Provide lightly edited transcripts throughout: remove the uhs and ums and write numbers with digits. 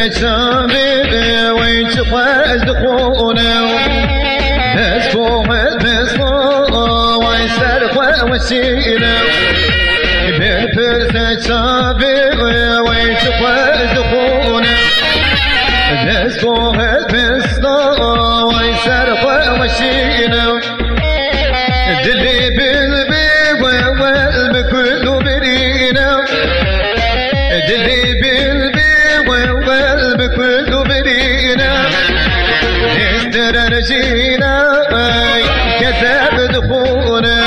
سامي وين تخزقونا اسبوع المصطفى وين سرقوا وسينا بالفرسة سامي وين تخزقونا اسبوع المصطفى وين سرقوا وسينا دلي بالبيب والقلب كله برينا دلي بالبيب والقلب كله برينا استرجينا كذاب دخونا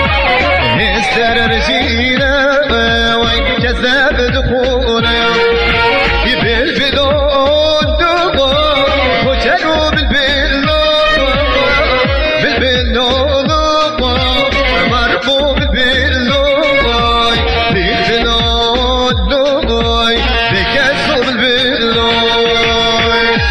استرجينا كذاب دخونا بالبلون دخو وجنوا بالبلون بالبلون مرفوع بالبلون بالبلون بكسر بالبلون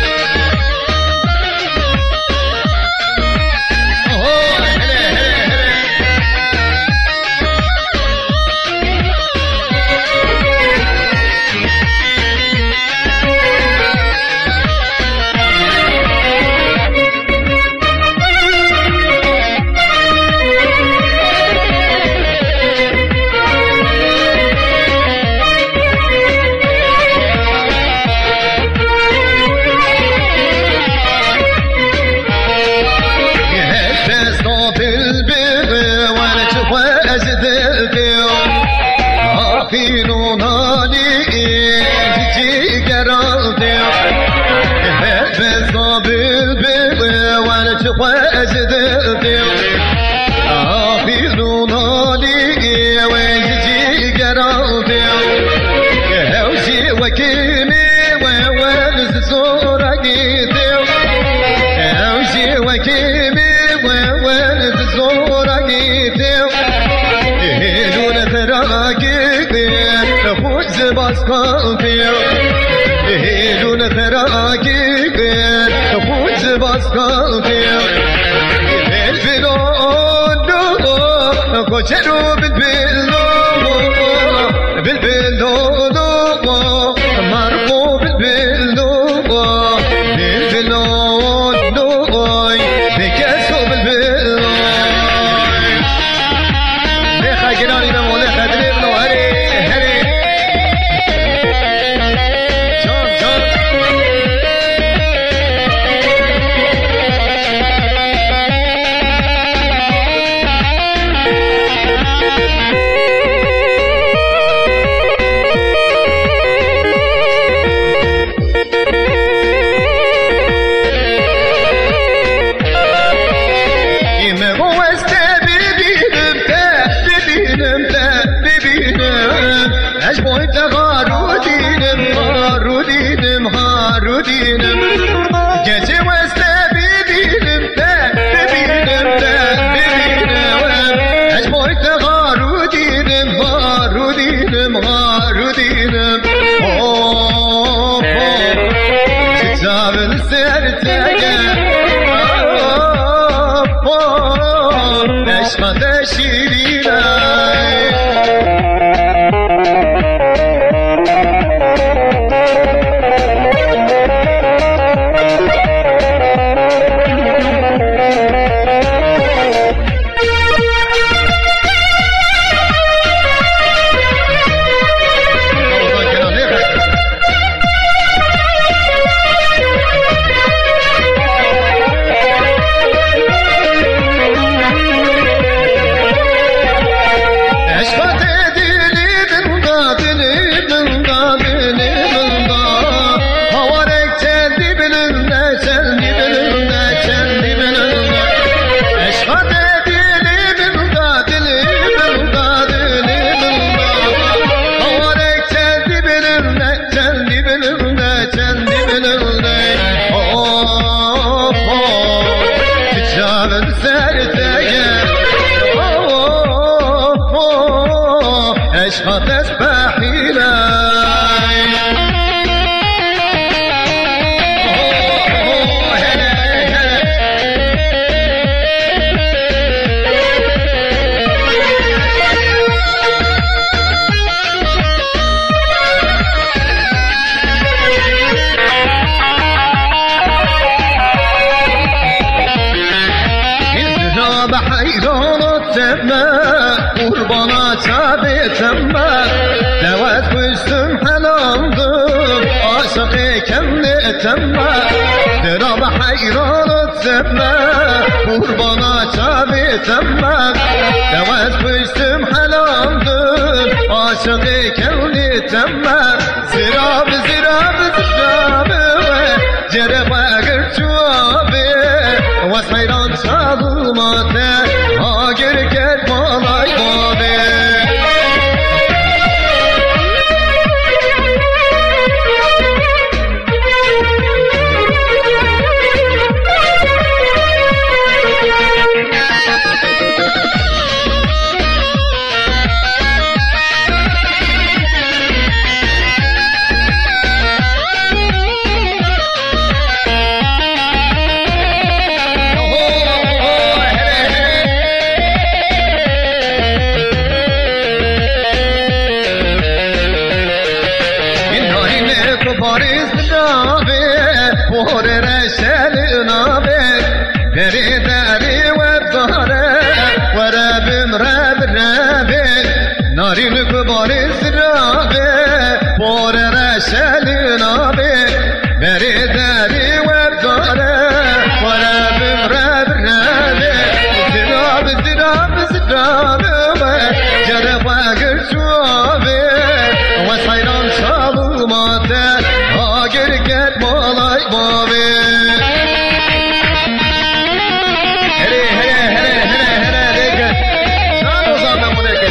هيلون فراكي تفوز باسكالتي بالبلون كوشرو بالبلون بالبلون مرقو بالبلون بالبلون بكسو بالبلون ليخا جناني بمولي خدري بلو هري تما قربانا تابي تما دوات كشتم حلامدم عاشقي كمل تما درام حيران تما قربانا تابي تما دوات كشتم حلامدم عاشقي كمل تما زراب زراب زراب جرب اگر جوابه وسيران صادماته هاجر كد مالاي بابه Paris nabe, por rashad nabe, beri dari wabare, warabim rab rabe, narin ko Paris nabe, por rashad nabe, beri dari wabare, warabim rab rabe, zirab zirab zirab, jarab agar chuabe, wasayran salumate. Get more like Bobby. Hey, hey, hey, hey, hey, hey, Sanos on the Munich.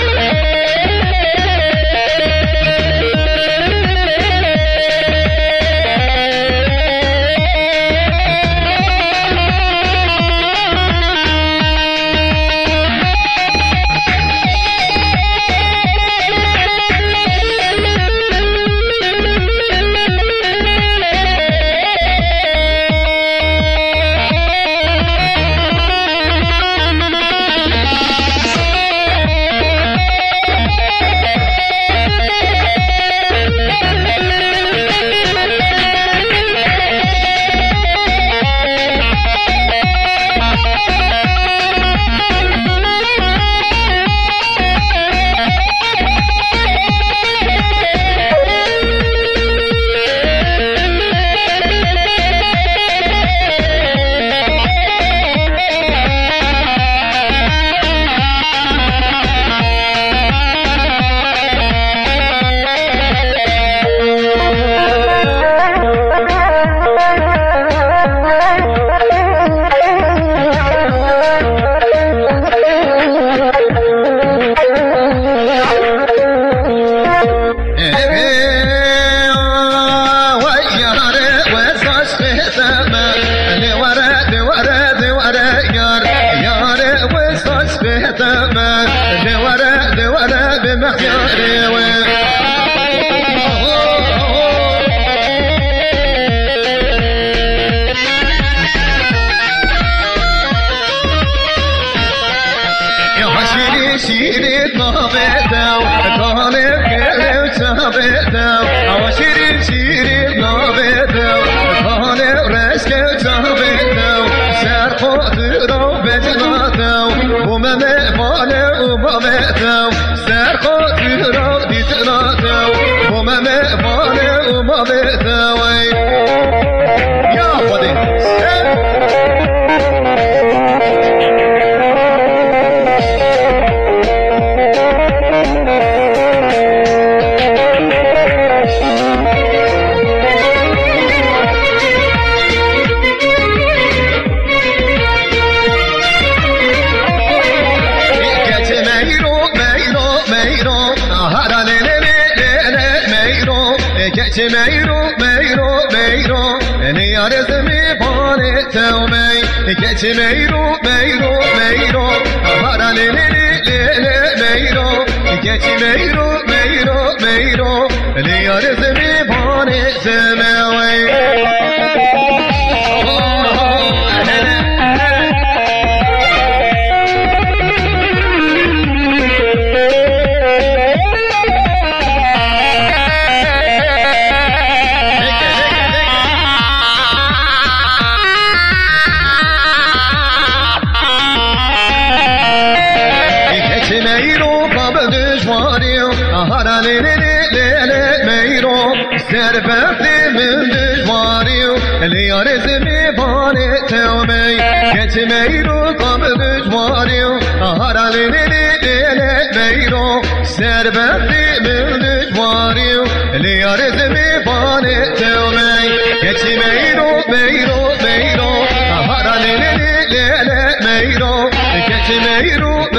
geçmeyiru kabı düşmanıyım Ahara lele meyru Serfetimin düşmanıyım Liyarezimi bari tevmey Geçmeyiru kabı düşmanıyım Ahara lele meyru Serfetimin düşmanıyım Liyarezimi bari tevmey Geçmeyiru meyru Ahara lele meyru Geçmeyiru